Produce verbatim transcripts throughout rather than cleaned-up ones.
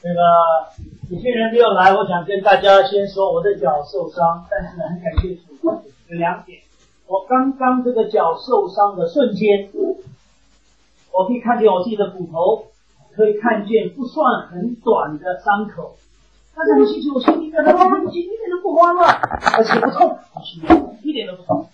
这个有些人没有来，我想跟大家先说我的脚受伤，但是呢，很感谢主，有两点。我刚刚这个脚受伤的瞬间，我可以看见我自己的骨头，可以看见不算很短的伤口，但是很清楚，我心里面的东西一点都不慌乱，而且不痛，一点都不痛。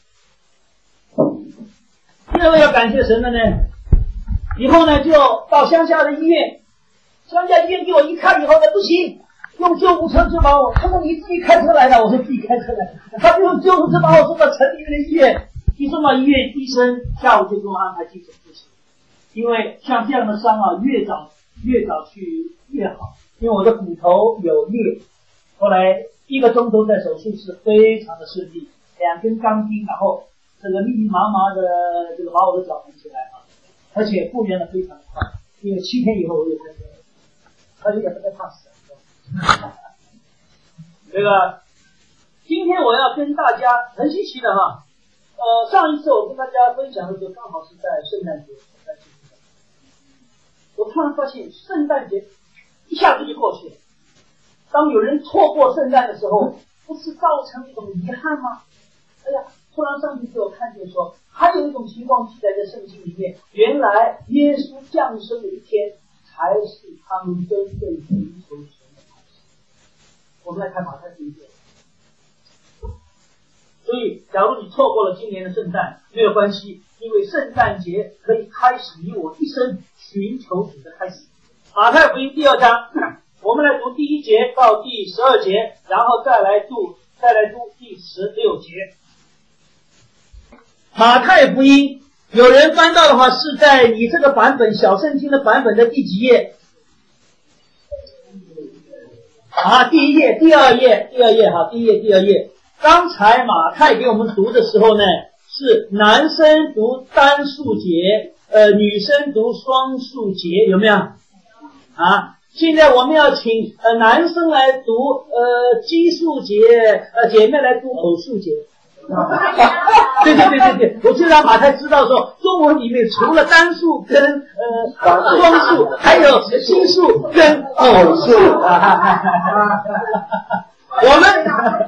第二个要感谢神的呢，以后呢就到乡下的医院，乡下医院给我一看以后呢，不行，用救护车就把我，他说你自己开车来的，我说自己开车来的，他就用救护车把我送到城里面的医院，一送到医院，医生下午就给我安排急诊复习，因为像这样的伤啊，越早越早去越好，因为我的骨头有裂，后来一个钟头在手术室非常的顺利，两根钢钉，然后这个密密麻麻的这个把我的脚缝起来啊，而且复原的非常快，因为七天以后我就开始了，他就也不太怕死。这个今天我要跟大家很稀奇的哈，呃，上一次我跟大家分享的时候，刚好是在圣诞节，我突然发现圣诞节一下子就过去了。当有人错过圣诞的时候，不是造成一种遗憾吗？哎呀，突然上帝给我看见说，还有一种情况记载在圣经里面，原来耶稣降生的一天才是他们真正寻求神的开始。我们来看马太福音。所以假如你错过了今年的圣诞没有关系，因为圣诞节可以开始你我一生寻求主的开始。马太福音第二章，我们来读第一节到第十二节，然后再来读再来读第十六节。马太福音有人翻到的话是在你这个版本小圣经的版本的第几页？啊，第一页、第二页、第二页哈，第一页、第二页。刚才马太给我们读的时候呢，是男生读单数节，呃，女生读双数节，有没有？啊，现在我们要请呃男生来读呃奇数节，呃姐妹来读偶数节。对对对对对，我就让马太知道说，中文里面除了单数跟呃双数，还有奇数跟偶数。我们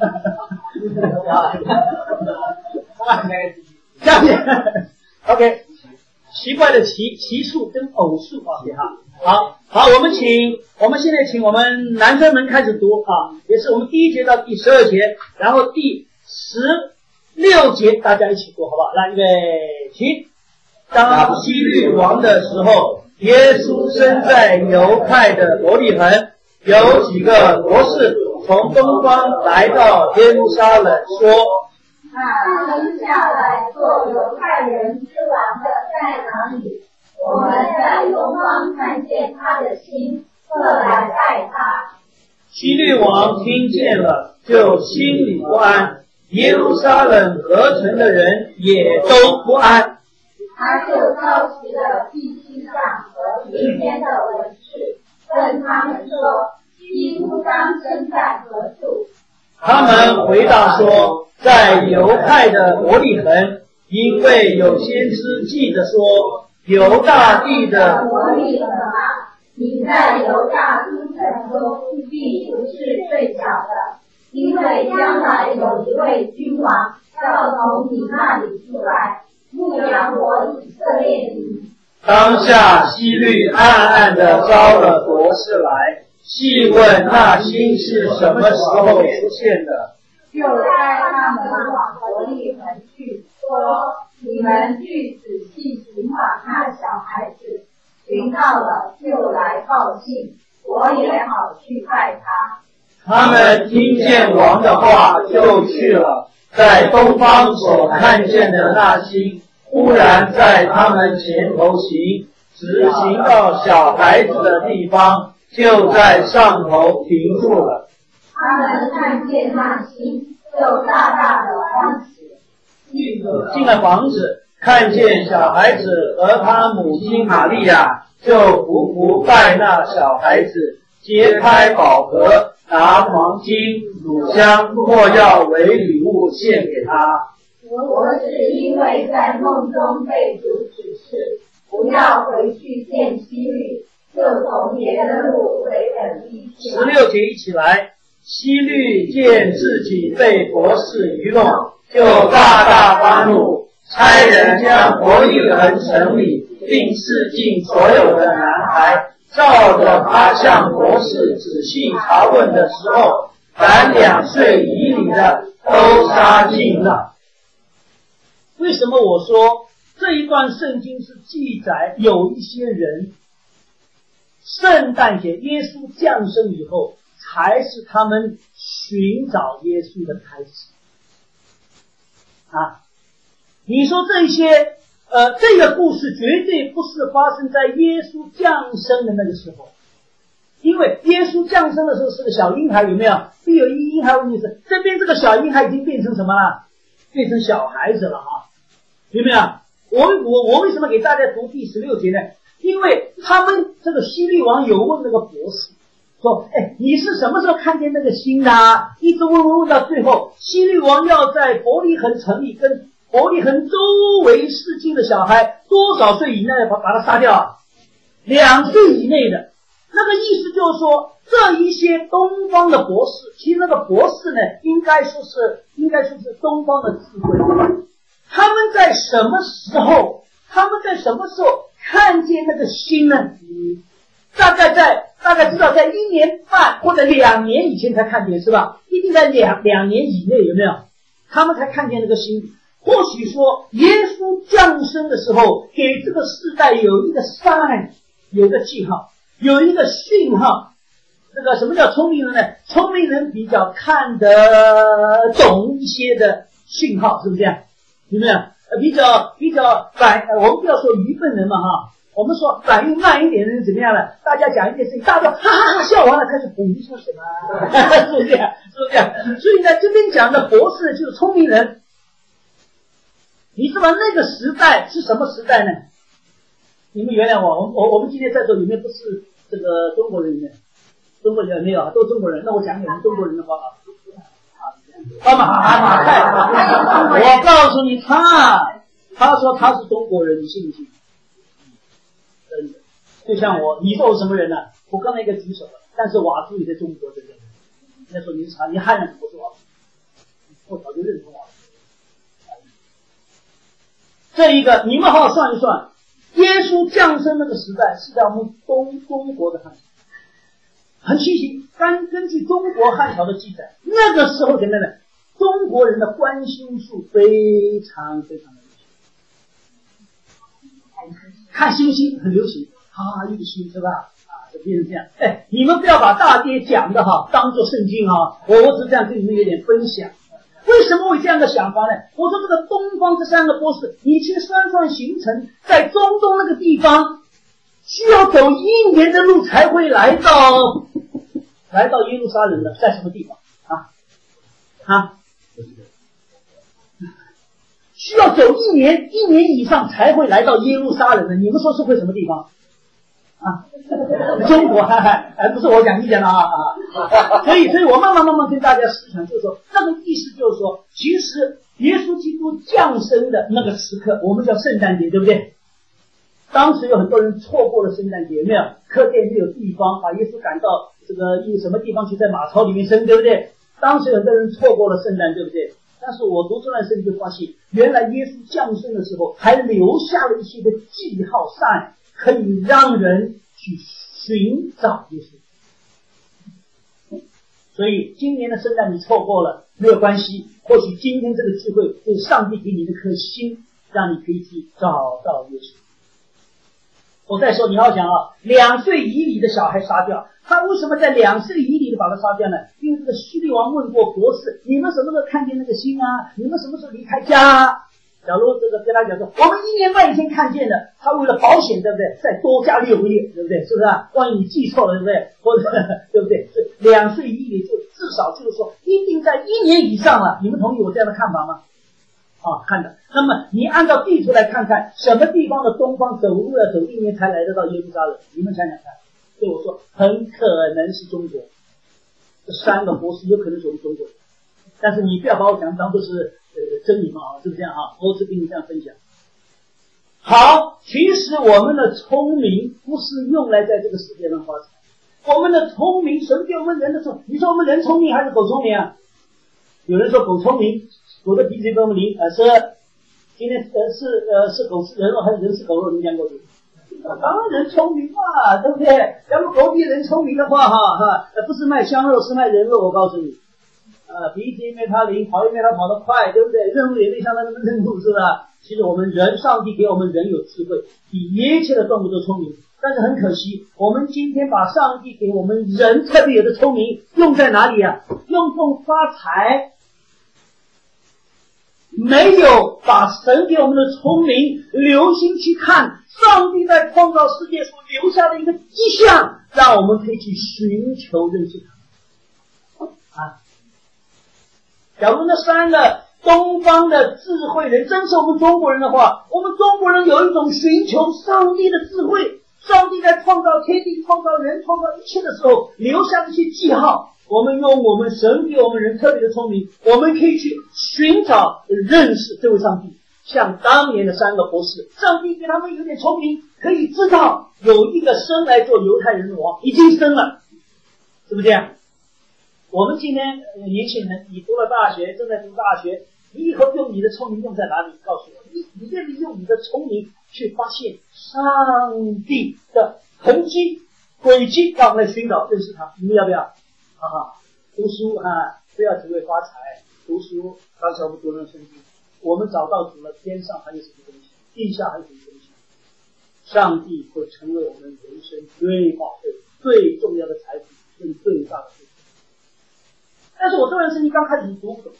下面 OK， 奇怪的奇奇数跟偶数啊，好好，我们请我们现在请我们男生们开始读啊，也是我们第一节到第十二节，然后第十六节大家一起读好不好？来，预备起。当希律王的时候，耶稣生在犹太的伯利恒，有几个博士从东方来到耶路撒冷，说： 那生下来做犹太人之王的在哪里？我们在东方看见他的心，特来拜他。 希律王听见了，就心里不安，耶路撒冷合城的人也都不安。 他就召集了地区上和民间的文士，问他们说：基督当生在何处？ 他们回答说，在犹太的伯利恒，因为有先知记着说，犹大地的伯利恒啊，你在犹大诸城中必不是最小的，因为将来有一位君王要从你那里出来，牧养我以色列民。 当下希律暗暗地招了博士来，细问那星是什么时候出现的。 就带他们往伯利恒去，说：你们去仔细寻访那小孩子，寻到了就来报信，我也好去拜他。 他们听见王的话就去了，在东方所看见的那星忽然在他们前头行，直行到小孩子的地方，就在上头停住了。 他们看见那星，就大大的欢喜。 进了房子，看见小孩子和他母亲玛利亚，就匍匐拜那小孩子，揭开宝盒，拿黄金、乳香、没药为礼物献给他。 我是因为在梦中被主指示，不要回去见希律， 就从别的路回本地去。 十六节一起来。希律见自己被博士愚弄，就大大发怒，差人将伯利恒城里并市境所有的男孩，照着他向博士仔细查问的时候，凡两岁以里的都杀尽了。为什么我说这一段圣经是记载有一些人圣诞节耶稣降生以后才是他们寻找耶稣的开始啊！你说这些呃，这个故事绝对不是发生在耶稣降生的那个时候，因为耶稣降生的时候是个小婴孩，有没有？必有一婴孩问题是，这边这个小婴孩已经变成什么了？变成小孩子了哈，有没有？我我我为什么给大家读第十六节呢？因为他们这个希律王有问那个博士。说，哎，你是什么时候看见那个星的啊？一直问问问到最后，希律王要在伯利恒城里跟伯利恒周围市境的小孩多少岁以内把把他杀掉啊？两岁以内的。那个意思就是说，这一些东方的博士，其实那个博士呢，应该说是应该说是东方的智慧。他们在什么时候？他们在什么时候看见那个星呢？嗯，大概在。大概知道在一年半或者两年以前才看见是吧？一定在两两年以内，有没有？他们才看见那个星。或许说耶稣降生的时候给这个世代有一个 sign， 有一个记号，有一个讯号。这个什么叫聪明人呢？聪明人比较看得懂一些的讯号，是不是这样？有没有？呃，比较比较反，我们不要说愚笨人嘛哈。我们说反应慢一点的人怎么样了？大家讲一件事情，大家哈哈哈笑完了，开始补一说什么？是不是这样？是不是这样？所以呢，这边讲的博士就是聪明人。你知道那个时代是什么时代呢？你们原谅我，我我我们今天在座里面不是这个中国人里面，中国人没有啊，都是中国人。那我讲给你们中国人的话啊，啊马啊马太，我告诉你他，他说他是中国人，你信不信？真的，就像我，你说我什么人呢、啊？我刚才一个举手了，但是瓦夫也在中国，对不对？那说你是啥？你汉人，我说瓦夫，我早就认同瓦夫。这一个，你们好好算一算，耶稣降生那个时代是在我们东中国的汉朝，很稀奇。根根据中国汉朝的记载，那个时候怎么样呢？中国人的观星术非常非常的流行。看星星很流行啊，一个星是吧？啊，就变成这样。哎，你们不要把大爹讲的哈当做圣经哈，我我只是这样跟你们有点分享。为什么会这样的想法呢？我说这个东方这三个波士，你去算算行程，在中东那个地方，需要走一年的路才会来到来到耶路撒冷的，在什么地方啊？啊？需要走一年，一年以上才会来到耶路撒冷的。你们说是会什么地方？啊，中国，哎，不是我讲，你讲的啊啊。所以，所以我慢慢慢慢跟大家思想，就是说，那个意思就是说，其实耶稣基督降生的那个时刻，我们叫圣诞节，对不对？当时有很多人错过了圣诞节，没有客店没有地方把耶稣赶到这个一个什么地方去，在马槽里面生，对不对？当时有很多人错过了圣诞，对不对？但是我读这段圣经就发现，原来耶稣降生的时候还留下了一些个记号上，可以让人去寻找耶稣。所以今年的圣诞你错过了没有关系，或许今天这个聚会是上帝给你的颗心，让你可以去找到耶稣。我再说，你要想啊，两岁以里的小孩杀掉，他为什么在两岁以里的把他杀掉呢？因为这个希律王问过博士，你们什么时候看见那个星啊？你们什么时候离开家啊？假如这个跟他讲说，我们一年半以前看见的，他为了保险，对不对？再多加六个月，对不对？是不是啊？万一你记错了，对不对？或者对不对？是两岁以里就至少就是说，一定在一年以上了。你们同意我这样的看法吗？啊，看的。那么你按照地图来看看，什么地方的东方走路要走一年才来得到耶路撒冷？你们想想看。所以我说，很可能是中国。这三个博士有可能是我们中国人，但是你不要把我讲当做是呃真理嘛，是不是这样啊？我只跟你这样分享。 好，其实我们的聪明不是用来在这个世界上发财。我们的聪明，神给我们人的聪明，你说我们人聪明还是狗聪明啊？有人说狗聪明，狗的鼻子跟我们灵，呃是今天呃是呃是狗吃人肉还是人吃狗肉？你讲过没？当然人聪明嘛，对不对？要不狗比人聪明的话，哈哈，不是卖香肉，是卖人肉。我告诉你，呃，鼻子因为它灵，跑因为它跑得快，对不对？任务也没像它那么任务，是吧？其实我们人，上帝给我们人有智慧，比一切的动物都聪明。但是很可惜，我们今天把上帝给我们人特别有的聪明用在哪里啊？用作发财，没有把神给我们的聪明留心去看上帝在创造世界所留下的一个迹象，让我们可以去寻求认识他。啊，假如那三个东方的智慧人真是我们中国人的话，我们中国人有一种寻求上帝的智慧。上帝在创造天地、创造人、创造一切的时候留下一些记号，我们用我们神给我们人特别的聪明，我们可以去寻找认识这位上帝。像当年的三个博士，上帝给他们有点聪明，可以知道有一个生来做犹太人的王已经生了，是不是这样？我们今天年轻人，你读了大学，正在读大学，你以后用你的聪明用在哪里？告诉我，你你愿意用你的聪明去发现上帝的痕迹、轨迹，让我们来寻找认识他。你们要不要？啊，读书啊，不要只为发财。读书，刚才我们读了圣经，我们找到主了，天上还有什么东西？地下还有什么东西？上帝会成为我们人生最宝贵、最重要的财富，跟最大的财富。但是我这段圣经刚开始读不懂。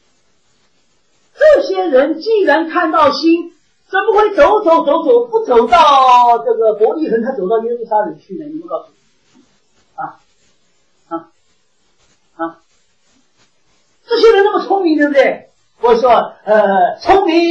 这些人既然看到星，怎么会走走走走不走到这个伯利恒，他走到耶路撒冷去呢？你们告诉我，啊啊啊！这些人那么聪明，对不对？我说，呃，聪明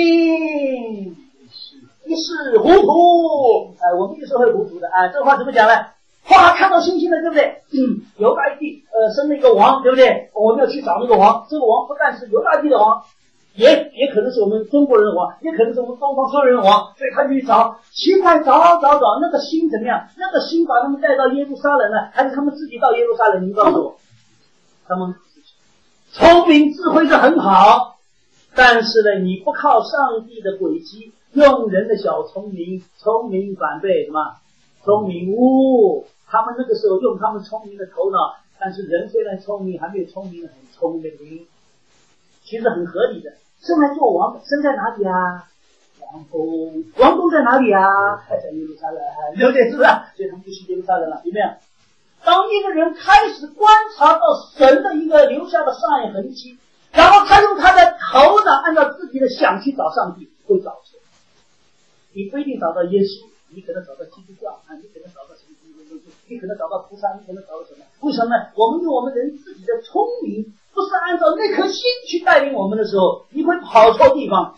一世糊涂，呃，我们一时会糊涂的啊。这话怎么讲呢？哇，看到星星了，对不对？嗯，犹大地呃生了一个王，对不对？我们要去找那个王，这个王不但是犹大地的王。也也可能是我们中国人的王，也可能是我们东方商人的王，所以他就去找，奇怪，找找找，那个星怎么样？那个星把他们带到耶路撒冷了，还是他们自己到耶路撒冷？你告诉我，他们聪明智慧是很好，但是呢，你不靠上帝的轨迹，用人的小聪明，聪明反被什么？聪明误。他们那个时候用他们聪明的头脑，但是人虽然聪明，还没有聪明的很聪明，其实很合理的。生来做王，生在哪里啊？王宫，王宫在哪里啊？还在耶路撒冷，对不对？是不是？所以他们就去耶路撒冷了，有没有？当一个人开始观察到神的一个留下的上演痕迹，然后他用他的头脑按照自己的想去找上帝，会找出来。你不一定找到耶稣，你可能找到基督教啊，你可能找到什么什么什么，你可能找到菩萨，你可能找到什么？为什么呢？我们用我们人自己的聪明，不是按照那颗心去带领我们的时候，你会跑错地方，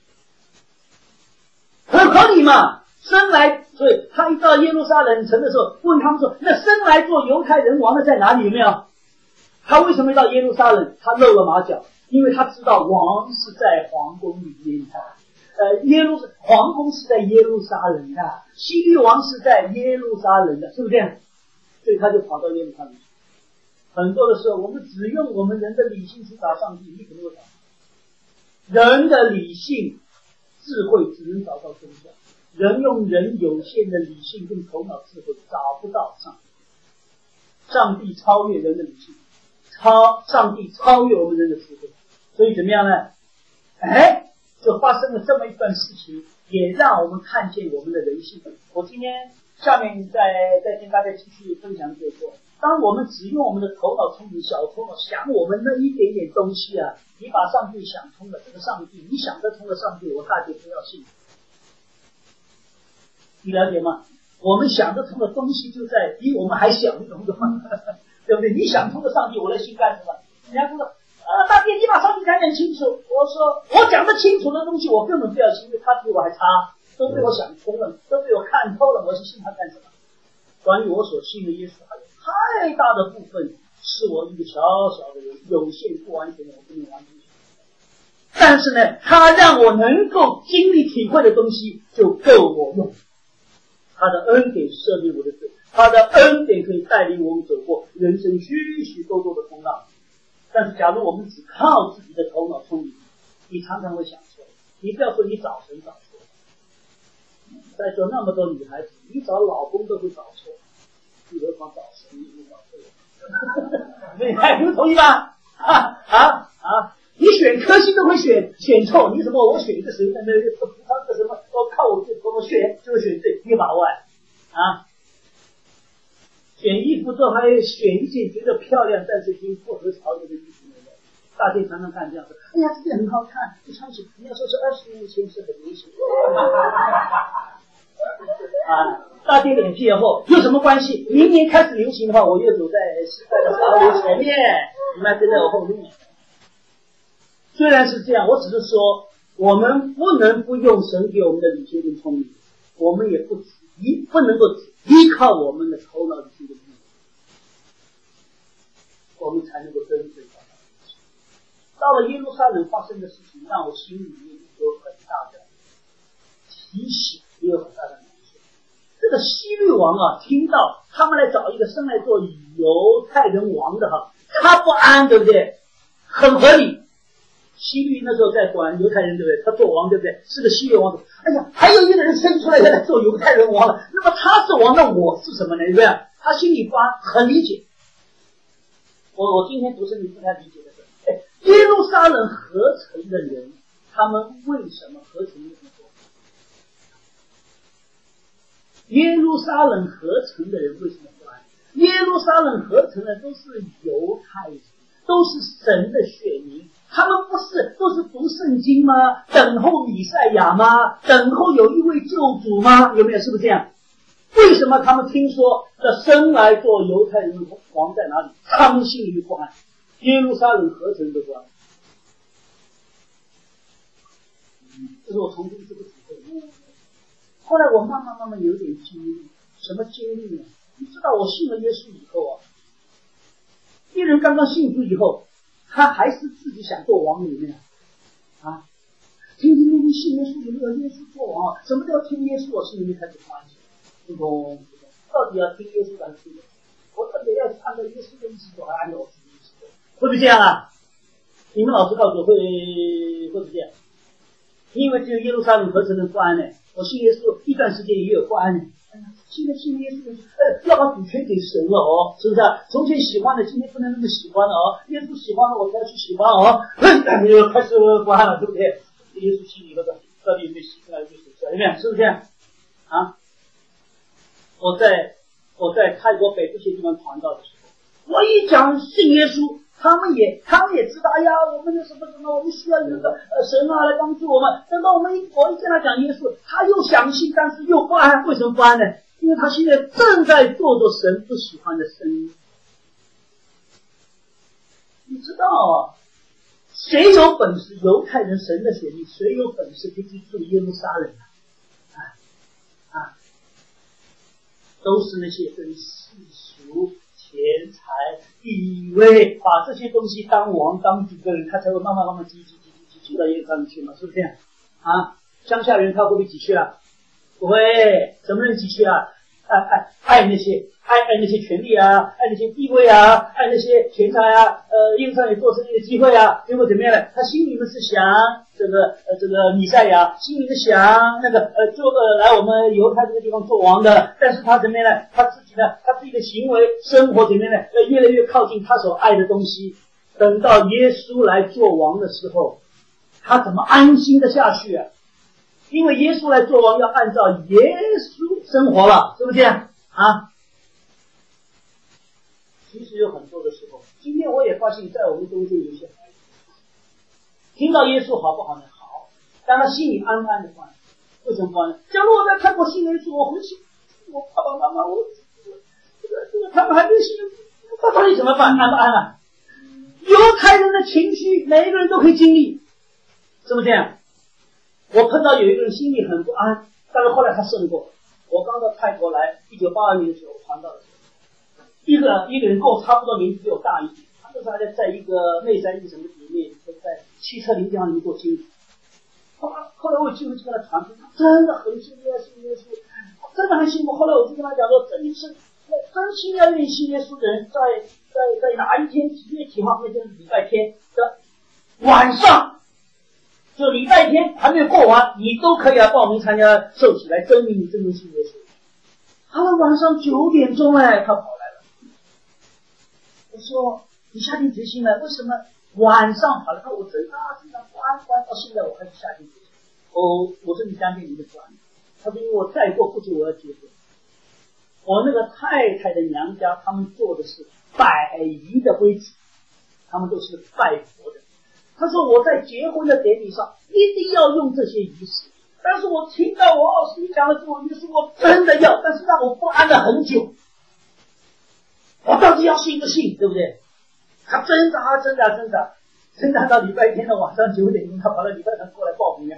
很合理嘛。生来，所以他一到耶路撒冷城的时候，问他们说：“那生来做犹太人王的在哪里？有没有？”他为什么到耶路撒冷？他露了马脚，因为他知道王是在皇宫里面的。呃，耶路皇宫是在耶路撒冷的，希律王是在耶路撒冷的，是不是这样？所以他就跑到耶路撒冷。很多的时候，我们只用我们人的理性去找上帝，你可能会找人的理性、智慧只能找到真相。人用人有限的理性跟头脑智慧找不到上帝。上帝超越人的理性，超上帝超越我们人的智慧。所以怎么样呢？哎，就发生了这么一段事情，也让我们看见我们的人性。我今天下面再再跟大家继续分享这个说，当我们只用我们的头脑聪明、小头脑想我们那一点点东西啊，你把上帝想通了，这个上帝你想得通了上帝，我大姐不要信。你了解吗？我们想得通的东西就在比我们还小一种的话，对不对？你想通了上帝，我来信干什么？人家说呃，大姐，你把上帝讲讲清楚。我说，我讲得清楚的东西，我根本不要信，因为他比我还差，都被我想通了，都被我看透了，我是信他干什么？关于我所信的耶稣，还有太大的部分是我一个小小的人，有限不完全的，我不能完全信。 但是呢，他让我能够经历体会的东西就够我用。他的恩典赦免我的罪，他的恩典可以带领我们走过人生许许多多的风浪。但是假如我们只靠自己的头脑聪明，你常常会想错。你不要说你找神找错，在座那么多女孩子，你找老公都会找错，更何况找神你会找错。你看，你同意吧？啊啊啊！你选科系都会选选错，你什么？我选一个谁？那那他个什么？我靠我这我选就会选对，你把握啊！选衣服都还选一件觉得漂亮但是已经不合潮流的衣服没有。大家常常看这样子，哎呀，这件很好看，你穿起你要说是二十年前是很流行。啊，大跌脸皮以后有什么关系？明年开始流行的话，我又走在时代的潮流前面，你们跟在我后面。虽然是这样，我只是说，我们不能不用神给我们的理性跟聪明，我们也不依不能够依靠我们的头脑理性的力量，我们才能够真正找到。到了耶路撒冷发生的事情，让我心里面有很大的提醒，也有很大的难受。这个希律王啊，听到他们来找一个生来做犹太人王的哈，他不安，对不对？很合理。希律那时候在管犹太人，对不对？他做王，对不对？是个希律王。哎呀，还有一个人生出来要来做犹太人王了，那么他是王，那我是什么呢？对不对？他心里不安，很理解。我我今天读圣经不太理解的是，哎，耶路撒冷合成的人，他们为什么合成这么多？耶路撒冷合成的人为什么不安？耶路撒冷合成的都是犹太人，都是神的选民。他们不是都是读圣经吗？等候弥赛亚吗？等候有一位救主吗？有没有？是不是这样？为什么他们听说这生来做犹太人的王在哪里，他们心里不安？耶路撒冷合成的不安。嗯，这是我从中这个体会。后来我慢慢慢慢有点经历，什么经历呢？你知道我信了耶稣以后啊，一人刚刚信主以后，他还是自己想做王里面啊，听听听听信耶稣有没有耶稣做王啊？什么叫听耶稣？我心里面开始欢喜，不懂不懂，到底要听耶稣还是听？我特别要按照耶稣的意思做，还按照我自己的意思做，会不会这样啊？你们老师告诉我会会不会这样？因为只有耶路撒冷合成的不安呢，我信耶稣一段时间也有不安呢。现在信耶稣，呃，要把主权给神了哦，是不是啊？从前喜欢的，今天不能那么喜欢了哦。耶稣喜欢了，我才要去喜欢哦。你就开始不安了，对不对？耶稣心里头到底有没有喜出来就死出来，有没有？是不是这样？啊！我在我在泰国北部这些地方传道的时候，我一讲信耶稣，他们也他们也知道，哎呀，我们的什么什么，我们需要有个呃神啊来帮助我们。等到我们一我一跟他讲耶稣，他又相信，但是又不安。为什么不安呢？因为他现在正在做着神不喜欢的生意。你知道啊，谁有本事？犹太人神的选民，谁有本事可以住耶路撒冷啊？啊，都是那些跟世俗、钱财、地位，把这些东西当王当主的人，他才会慢慢慢慢积积积积积到耶路撒冷去嘛，是不是这样？啊，乡下人他会不会挤去啊？不会，什么人挤去啊？爱爱爱那些爱爱那些权利啊，爱那些地位啊，爱那些钱财啊，呃，耶路撒冷做生意的机会啊，结果怎么样呢？他心里面是想这个呃这个弥赛亚，心里面想那个呃做呃来我们犹太这个地方做王的，但是他怎么样呢？他自己呢，他自己的行为生活怎么样呢？呃，越来越靠近他所爱的东西。等到耶稣来做王的时候，他怎么安心的下去啊？因为耶稣来做王要按照耶稣生活了，是不是这样啊？其实有很多的时候，今天我也发现在我们中间有些孩子听到耶稣好不好呢？好，但他心里安安的不安。为什么不安？假如我在泰国信耶稣，我回去我爸爸妈妈我这个这个他们还没信，那到底怎么办？安不安啊？犹太人的情绪每一个人都可以经历，是不是这样？我碰到有一个人心里很不安，但是后来他胜过。我刚到泰国来，一九八二年的时候传道的时候，一个一个人跟我差不多年纪比我大一点，他就是还在一个内山一什么里面，在汽车零件行里面做经理。后来后来我有机会去跟他传福音，他真的很信耶稣，耶稣真的很信我。后来我就跟他讲说，这一次真心要愿意信耶稣的人，在在在哪一天几月几号，那天是礼拜天的晚上，就礼拜天还没有过完，你都可以来报名参加受洗，来证明你真正信耶稣。他们晚上九点钟哎，他跑来了。我说你下定决心了，为什么晚上跑来？他说我嘴巴经常关关到现在我还是下定决心。哦，我说你相信你的关。他说因为我再过不久我要结婚。我那个太太的娘家，他们做的是百仪的规矩，他们都是拜佛的。他说我在结婚的典礼上一定要用这些仪式，但是我听到我老师讲的这种仪式，我真的要，但是让我不安了很久。我到底要信不信，对不对？他挣扎挣扎挣扎挣扎到礼拜天的晚上九点钟，他跑到礼拜堂过来报名。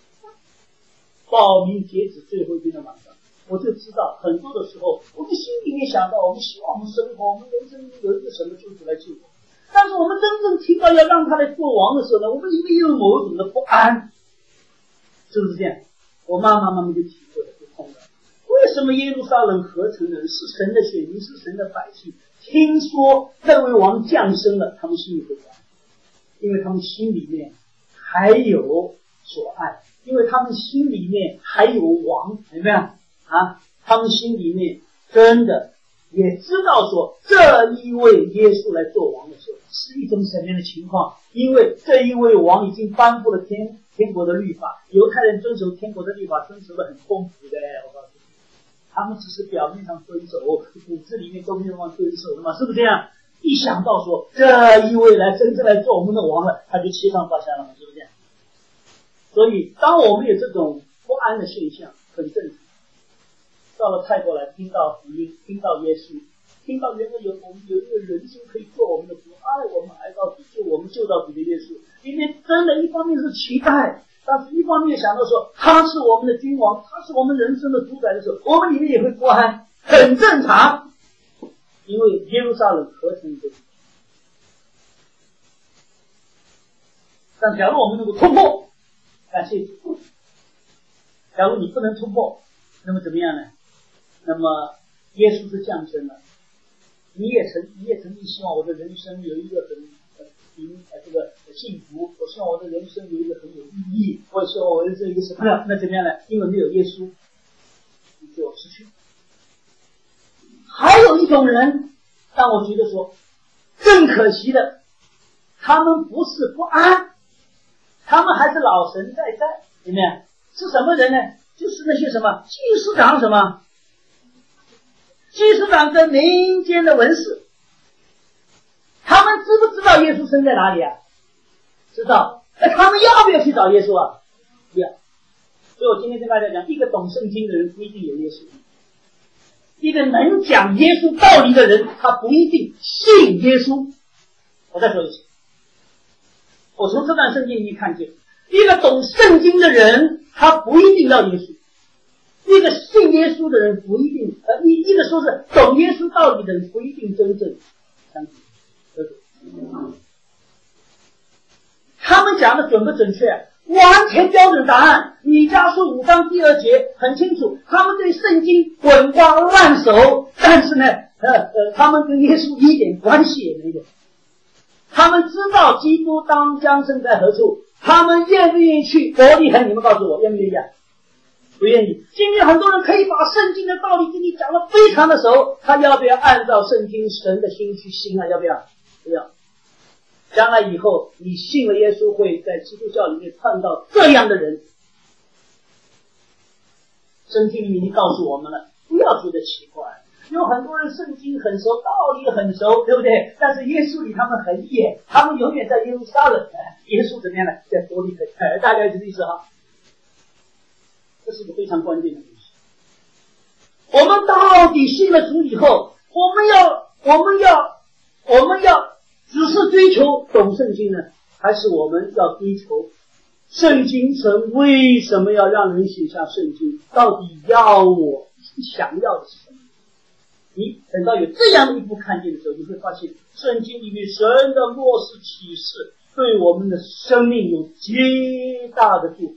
报名截止最后一天的晚上，我就知道很多的时候我们心里面想到我们希望我们生活我们人生有一个什么救主来救我，但是我们真正听到要让他来做王的时候呢，我们里面又有某种的不安，是不是这样？我妈妈慢慢就体会了，就通了。为什么耶路撒冷合成人是神的选民，是神的百姓，听说这位王降生了，他们心里会不安？因为他们心里面还有所爱，因为他们心里面还有王，有没有啊？他们心里面真的也知道说，这一位耶稣来做王的时候是一种什么样的情况？因为这一位王已经颁布了天天国的律法，犹太人遵守天国的律法，遵守的很痛苦的。我告诉你，他们只是表面上遵守，骨子里面都没有忘遵守的嘛，是不是这样？一想到说这一位来真正来做我们的王了，他就七上八下了嘛，是不是这样？所以当我们有这种不安的现象，很正常。到了泰国来，听到福音，听到耶稣，听到原来有我们有一个人生可以做我们的主，爱我们爱到底，救我们救到底的耶稣，里面真的一方面是期待，但是一方面想到说他是我们的君王，他是我们人生的主宰的时候，我们里面也会不安，很正常。因为耶路撒冷合成一个，但假如我们能够突破，感谢主。假如你不能突破，那么怎么样呢？那么耶稣是降生了，你也曾你也曾经希望我的人生有一个很平呃这个幸福，我希望我的人生有一个很有意义，我希望我的人生有一个什么呢？那怎么样呢？因为没有耶稣，你就失去。还有一种人，但我觉得说更可惜的，他们不是不安，他们还是老神在在，有没有？是什么人呢？就是那些什么祭司长，什么祭司长跟民间的文士，他们知不知道耶稣生在哪里啊？知道。那他们要不要去找耶稣啊？要。所以我今天跟大家讲，一个懂圣经的人不一定有耶稣，一个能讲耶稣道理的人，他不一定信耶稣。我再说一次，我从这段圣经里面看见，一个懂圣经的人，他不一定要耶稣；一个信耶稣的人不一定，呃，一一个说是懂耶稣道理的人不一定真正相信。他们讲的准不准确？完全标准答案。弥迦书五章第二节很清楚，他们对圣经滚瓜烂熟，但是呢，呃呃，他们跟耶稣一点关系也没有。他们知道基督当降生在何处，他们愿不愿意去伯利恒？你们告诉我，愿不愿意啊？不愿意。今天很多人可以把圣经的道理跟你讲得非常的熟，他要不要按照圣经神的心去信啊？要不要？不要。将来以后你信了耶稣，会在基督教里面看到这样的人。圣经里面已经告诉我们了，不要觉得奇怪。有很多人圣经很熟，道理很熟，对不对？但是耶稣离他们很远，他们永远在耶路撒冷，耶稣怎么样呢？在伯利恒，大概是这意思哈。这是个非常关键的东西。我们到底信了主以后，我们要我们要我们要只是追求懂圣经呢，还是我们要追求圣经神为什么要让人写下圣经？到底要我想要的是什么？你等到有这样的一步看见的时候，你会发现圣经里面神的末世启示对我们的生命有极大的祝福。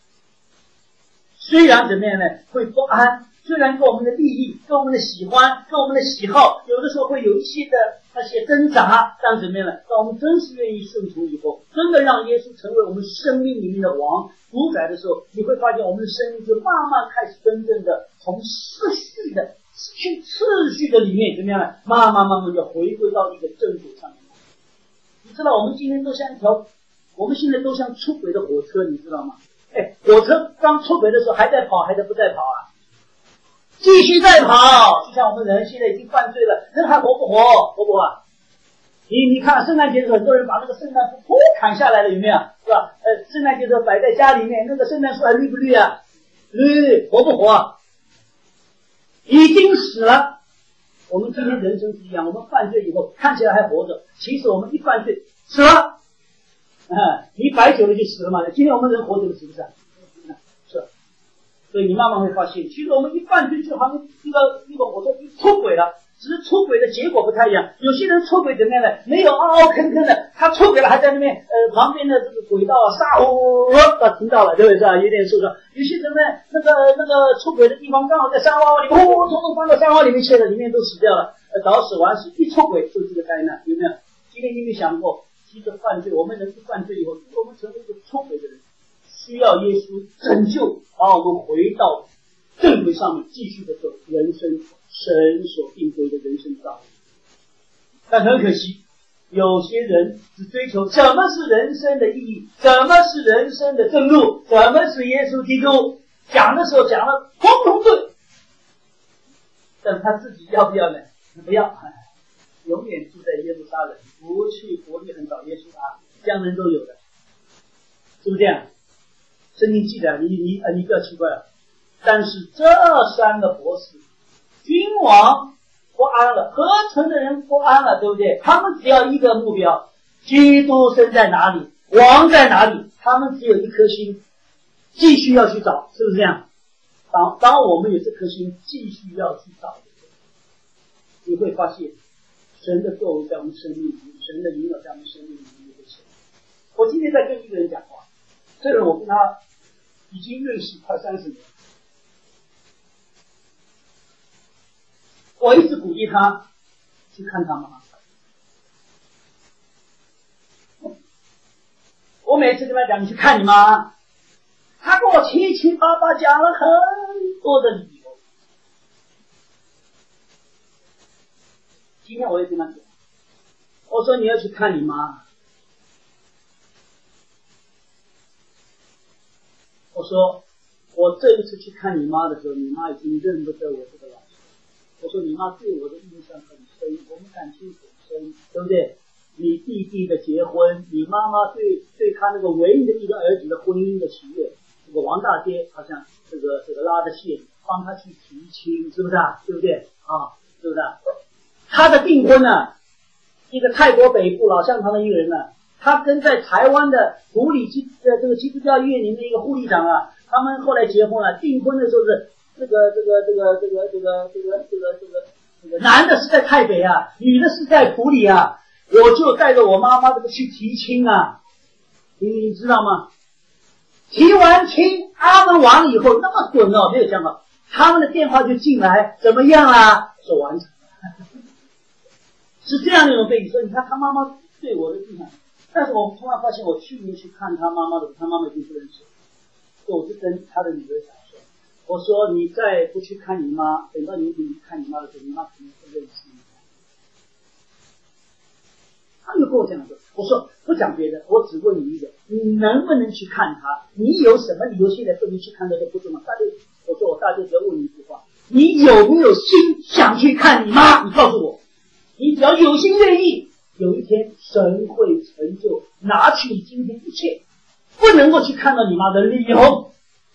虽然怎么样呢，会不安，虽然跟我们的利益、跟我们的喜欢、跟我们的喜好，有的时候会有一些的那些挣扎，但怎么样呢？当我们真是愿意顺从以后，真的让耶稣成为我们生命里面的王、主宰的时候，你会发现我们的生命就慢慢开始真正的从次序的、去次序的里面怎么样呢？慢慢慢慢就回归到一个正轨上面。你知道，我们今天都像一条，我们现在都像出轨的火车，你知道吗？哎，火车刚出轨的时候还在跑，还在不在跑啊？继续在跑，就像我们人现在已经犯罪了，人还活不活？活不活啊？你你看圣诞节的时候，很多人把那个圣诞树扑砍下来了，有没有？是吧？呃，圣诞节的时候摆在家里面，那个圣诞树还绿不绿啊？绿，活不活？已经死了。我们今天人生是一样，我们犯罪以后看起来还活着，其实我们一犯罪死了。啊，你摆久了就死了嘛。今天我们人活着了，是不是？是。所以你慢慢会发现，其实我们一犯罪就好像一个一个火车出轨了，只是出轨的结果不太一样。有些人出轨怎么样的，没有凹凹坑坑的，他出轨了还在那边呃旁边的这个轨道啊沙呼啊听到了，对不对？是吧？有点受伤。有些人呢，那个那个出轨的地方刚好在山洼里面，呼通通翻到山洼里面去了，里面都死掉了，呃早死晚死，一出轨就是个灾难，有没有？今天你有没有想过？一个犯罪，我们人是犯罪以后，我们成为一个出轨的人，需要耶稣拯救，把我们回到正轨上面，继续的走人生神所定规的人生道路。但很可惜，有些人只追求什么是人生的意义，什么是人生的正路，什么是耶稣基督，讲的时候讲了通通对，但他自己要不要呢？不要。永远住在耶路撒冷，不去伯利恒找耶稣啊，这样的人都有的，是不是这样？圣经记载，你你呃你不要奇怪了。但是这三个博士，君王不安了，合成的人不安了，对不对？他们只要一个目标，基督生在哪里，王在哪里，他们只有一颗心，继续要去找，是不是这样？当当我们有这颗心，继续要去找，你会发现。神的作为在我们生命里，神的引导在我们生命里面的钱。我今天在跟一个人讲话，这个人我跟他已经认识快三十年，我一直鼓励他去看他妈。我每次跟他讲你去看你妈，他跟我七七八八讲了很多的理由。今天我也跟他讲，我说你要去看你妈，我说我这一次去看你妈的时候，你妈已经认不得我这个老师。我说你妈对我的印象很深，我们感情很深，对不对？你弟弟的结婚，你妈妈对对他那个唯一的一个儿子的婚姻的喜悦，这个王大爹好像这个这个拉着线帮他去提亲，是不是啊？对不对啊？是不是啊？他的订婚呢、啊，一个泰国北部老香堂的一个人呢、啊，他跟在台湾的埔里基呃这个基督教医院里面一个护理长啊，他们后来结婚了。订婚的时候是这个这个这个这个这个这个这个这个这个男的是在台北啊，女的是在埔里啊。我就带着我妈妈这个去提亲啊，你你知道吗？提完亲，阿门完了以后那么准哦，没有想到他们的电话就进来，怎么样啊？说完成了。是这样的一种背景，所以你看他妈妈对我的印象，但是我突然发现，我去年去看他妈妈的时候，他妈妈已经不认识了。所以我就跟他的女儿讲说，我说你再不去看你妈，等到你你看你妈的时候，你妈肯定会认识你。他就跟我这样说，我说不讲别的，我只问你一个，你能不能去看他？你有什么理由现在不能去看他都不重要。大姐，我说我大姐只要问你一句话，你有没有心想去看你妈？你告诉我。你只要有心愿意，有一天神会成就，拿去你今天一切不能够去看到你妈的理由。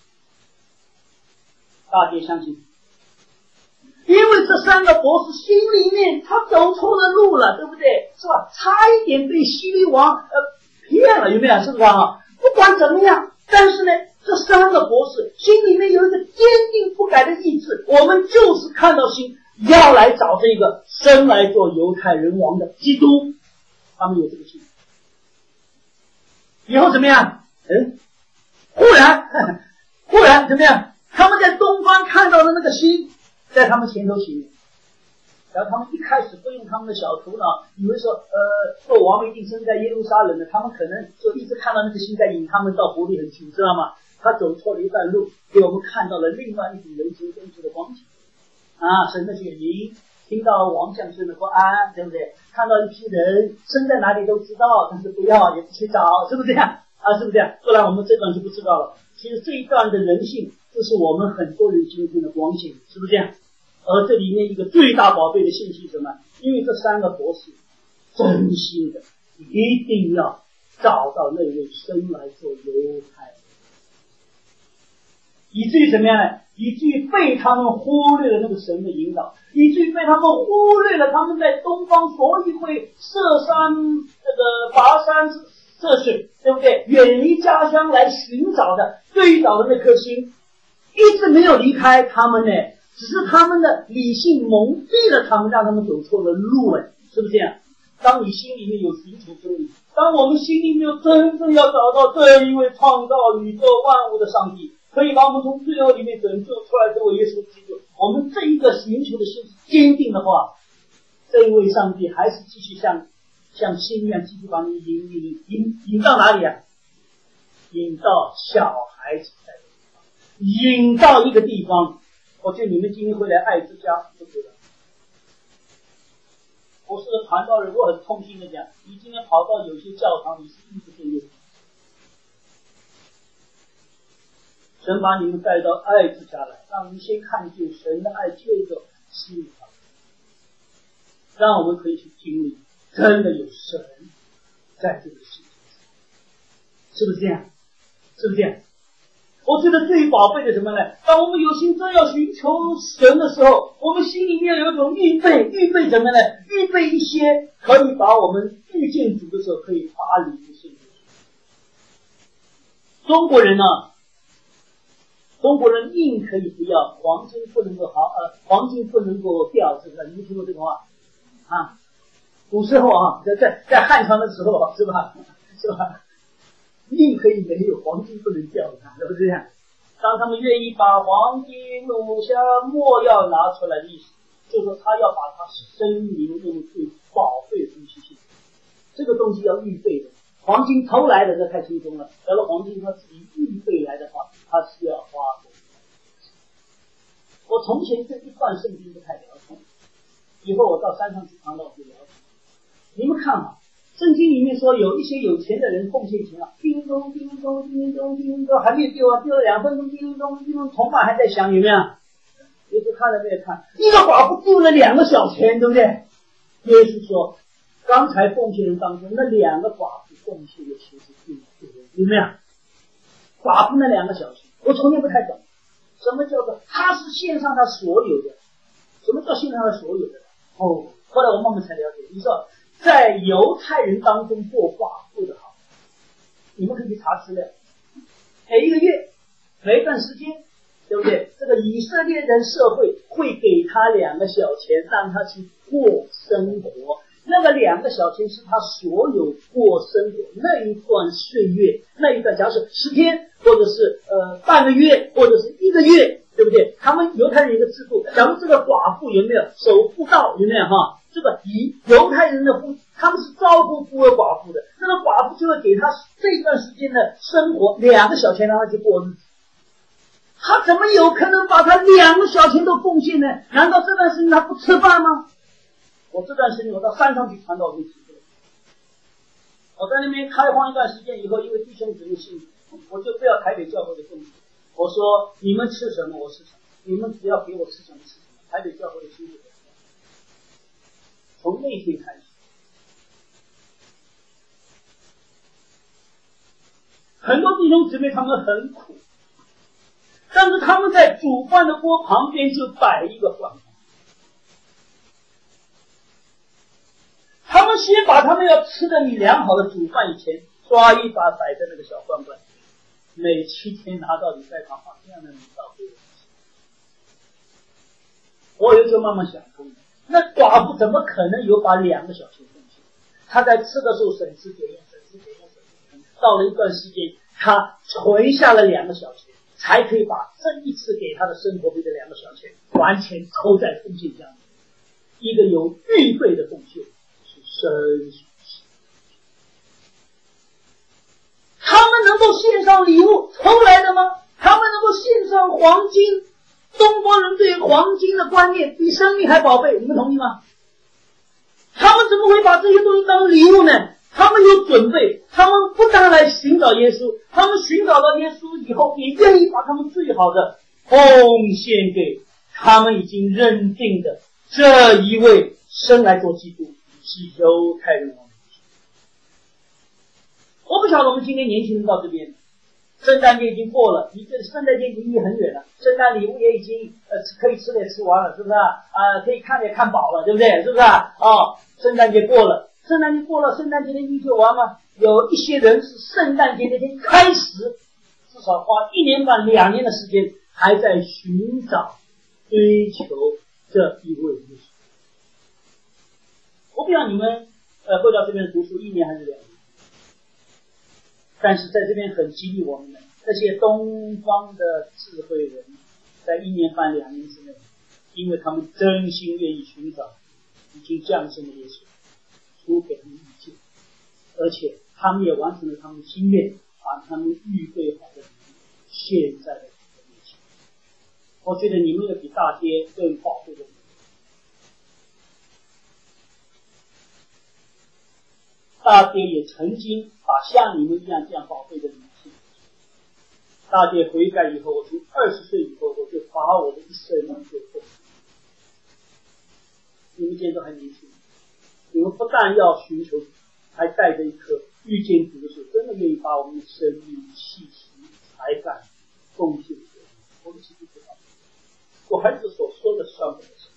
大家相信，因为这三个博士心里面他走错了路了，对不对？是吧？差一点被希律王呃骗了，有没有？是不是啊？不管怎么样，但是呢，这三个博士心里面有一个坚定不改的意志，我们就是看到心。要来找这个生来做犹太人王的基督，他们有这个信。 以后怎么样？嗯，忽然忽然怎么样？他们在东方看到的那个星在他们前头行，然后他们一开始不用他们的小头脑，以为说呃，做王一定生在耶路撒冷的，他们可能就一直看到那个星在引他们到伯利恒去，知道吗？他走错了一段路，给我们看到了另外一种人情真实的光景啊！神的选民听到王降生的不安，对不对？看到一批人生在哪里都知道，但是不要也不去找，是不是这样啊？是不是这样？不然我们这段就不知道了。其实这一段的人性，这是我们很多人心中的光景，是不是这样？而这里面一个最大宝贝的信息是什么？因为这三个博士真心的一定要找到那位生来做犹太人，以至于怎么样呢？以至于被他们忽略了那个神的引导，以至于被他们忽略了他们在东方所以会涉山这个跋山涉水，对不对？远离家乡来寻找的最早的那颗星，一直没有离开他们呢。只是他们的理性蒙蔽了他们，让他们走错了路，哎，是不是这样？当你心里面有寻求真理，当我们心里面有真正要找到这一位创造宇宙万物的上帝，可以把我们从罪恶里面拯救出来这位耶稣基督，我们这一个寻求的心坚定的话，这一位上帝还是继续像像星一样继续把你引引引引到哪里啊？引到小孩子在的地方，引到一个地方。我觉得你们今天会来爱之家，对不对？我是个传道人，我很痛心的讲，你今天跑到有些教堂，你是第一次见面。神把你们带到爱之家来，让你们先看见神的爱，借着吸引他，让我们可以去经历，真的有神在这个世界上，是不是这样？是不是这样？我觉得最宝贝的什么呢？当我们有心真要寻求神的时候，我们心里面有一种预备，预备什么呢？预备一些可以把我们遇见主的时候可以发离的信息。中国人呢、啊，中国人硬可以不要，黄金不能够好，呃，黄金不能够掉，是不是？你们听过这个话啊？古时候啊，在在在汉朝的时候，是吧？是吧？硬可以没有，黄金不能掉，是不是这样？当他们愿意把黄金、乳香、没药拿出来的意思，就是说他要把他生命用最宝贝的东西去，这个东西要预备的。黄金偷来的那太轻松了，假如黄金他自己预备来的话，他是要花费。我从前这一段圣经不太了解，以后我到山上去传道就了解。你们看嘛。圣经里面说有一些有钱的人奉献钱啊，叮咚叮咚叮咚叮咚，还没有丢啊，丢了两分钟，叮咚叮咚，铜板还在响，有没有？耶稣看了没有看？一个寡妇丢了两个小钱，对不对？耶稣说，刚才奉献人当中那两个寡妇奉献的钱是最多的，有没有？寡妇那两个小钱，我从前不太懂，什么叫做他是献上他所有的？什么叫献上他所有的？哦，后来我慢慢才了解，你说。在犹太人当中做寡妇的好，你们可以去查资料。每一个月，每一段时间，对不对？这个以色列人社会会给他两个小钱，让他去过生活。那个两个小钱是他所有过生活那一段岁月，那一段，假如是十天，或者是呃半个月，或者是一个月，对不对？他们犹太人有一个制度，假如这个寡妇有没有守妇道，有没有哈？这个以犹太人的妇，他们是照顾孤儿寡妇的，那个寡妇就会给他这段时间的生活两个小钱让他去过日子。他怎么有可能把他两个小钱都贡献呢？难道这段时间他不吃饭吗？我这段时间我到山上去传道会去，我在那边开荒一段时间以后，因为弟兄姊妹信，我就不要台北教会的东西。我说你们吃什么我吃什么，你们只要给我吃什么吃什么。台北教会的信徒。从那天开始，很多弟兄姊妹他们很苦，但是他们在煮饭的锅旁边就摆一个罐罐，他们先把他们要吃的你良好的煮饭以前抓一把摆在那个小罐罐，每七天拿到礼拜堂把这样的米倒给我吃。我也就慢慢想通了。那寡妇怎么可能有把两个小钱奉献？他在吃的时候省吃俭用，省吃俭用，省吃俭用， 到了一段时间，他存下了两个小钱，才可以把这一次给他的生活费的两个小钱完全投在奉献箱里。一个有预备的奉献是深属性。他们能够献上礼物偷来的吗？他们能够献上黄金？中国人对黄金的观念比生命还宝贝，你们同意吗？他们怎么会把这些东西当礼物呢？他们有准备，他们不但来寻找耶稣，他们寻找到耶稣以后，也愿意把他们最好的奉献给他们已经认定的这一位生来做基督是犹太人王。我不晓得我们今天年轻人到这边，圣诞节已经过了，离这圣诞节已经离很远了，圣诞礼物也已经呃可以吃的也吃完了，是不是啊？呃，可以看的也看饱了，对不对？是不是啊？哦，圣诞节过了，圣诞节过了，圣诞节的意义就完吗？有一些人是圣诞节那天开始，至少花一年半两年的时间，还在寻找、追求这一位耶稣。我不知道你们呃会到这边读书一年还是两年，但是在这边很激励我们的这些东方的智慧人，在一年半两年之内，因为他们真心愿意寻找已经降生的耶稣，出给他们意见，而且他们也完成了他们的心愿，把他们预备好的献在了主的面前。我觉得你们有比大爹更宝贵的。大爹也曾经把像你们一样这样宝贝的女性。大爹悔改以后，我从二十岁以后，我就把我的一生都奉献。你们现在都还年轻，你们不但要寻求，还带着一颗遇见主的时候，真的愿意把我们的生命、气息、才干奉献给我们。我们其实不知道，我孩子所说的算不得什么。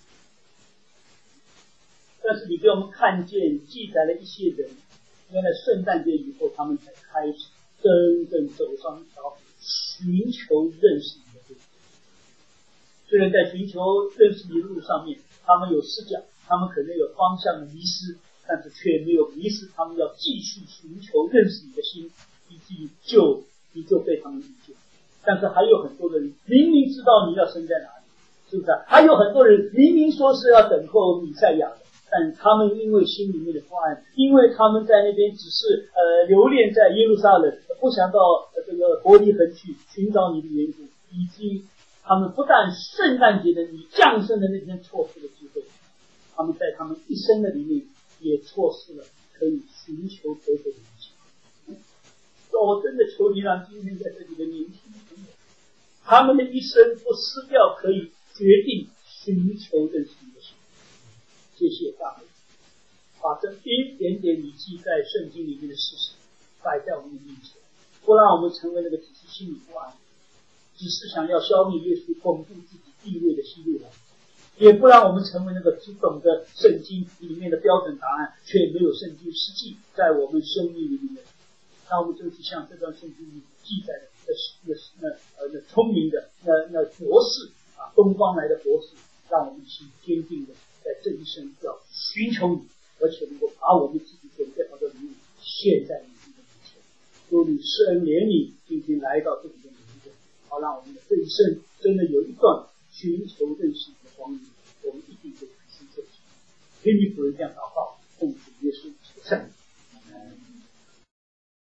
但是你给我们看见记载了一些人，原来圣诞节以后，他们才开始真正走上一条寻求认识你的路。虽然在寻求认识你的路上面，他们有失脚，他们可能有方向的迷失，但是却没有迷失他们要继续寻求认识你的心，以至于就你就被他们理解。但是还有很多的人明明知道你要生在哪里，是不是？还有很多人明明说是要等候弥赛亚的，但他们因为心里面的不安，因为他们在那边只是呃留恋在耶路撒冷，不想到、呃、这个伯利恒去寻找你的缘故，以及他们不但圣诞节的你降生的那天错失了机会，他们在他们一生的里面也错失了可以寻求得的一切。我真的求你让今天在这里的年轻朋友，他们的一生不失掉可以决定寻求认识你的心。谢谢大卫，把这一点点你记在圣经里面的事实摆在我们的面前，不让我们成为那个只是心里不安，只是想要消灭耶稣巩固自己地位的希律人，也不让我们成为那个只懂得圣经里面的标准答案，却没有圣经实际在我们生命里面的。让我们就是像这段圣经里记载的那那呃那聪明的那那博士啊，东方来的博士，让我们心坚定的在这一生要寻求你，而且能够把我们自己准备好的礼物献在你的面前。求你施恩怜悯，今天来到这里的每一个，好让我们的这一生真的有一段寻求认识